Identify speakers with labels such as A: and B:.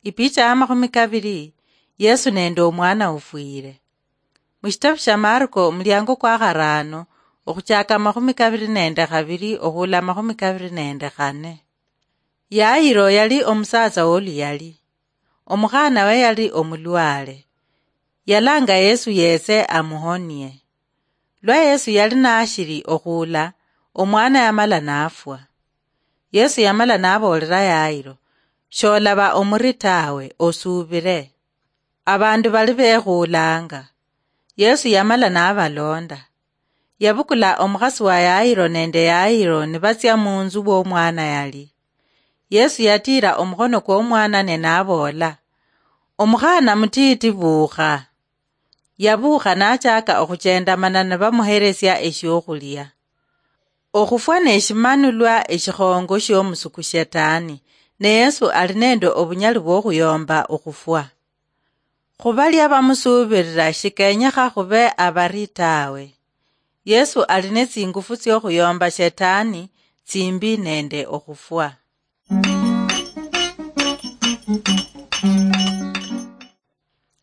A: Ipicha ya 2 Yesu nende omwana ufwire. Mushitabu sha Marko mulyango kwa 5 okuchaka 22 okuhula 24. Yairo yali omusaza oli yali. Omukhana we yali omulwale. Yalanga Yesu yese amuhonie. Lwa Yesu yali naashiri okuula, omwana yamala nafwa. Yesu yamala nabolera Yairo, sholaba omuri tawe osubire. Abandu bali bekhulanga. Yesu yamala nabalonda. Yabukula omukhasi wa Yairo nende Yairo nibatsya munzu bw'omwana yali. Yesu yatira omukhono kw'omwana nenabola, omukhana mutiti bukha. Yabukha nachaka okhuchendamana nebamuheresya esyokhulya. Okhufwa neshimanulwa eshikhongo sh'omusuku Shetani, ne Yesu ali nende obunyali bw'okhuyomba okhufwa. Khubalya bamusubirira shikenyekha khube abari tawe. Yesu ali netsingufu tsyokhuyomba Shetani tsimbi nende okhufwa.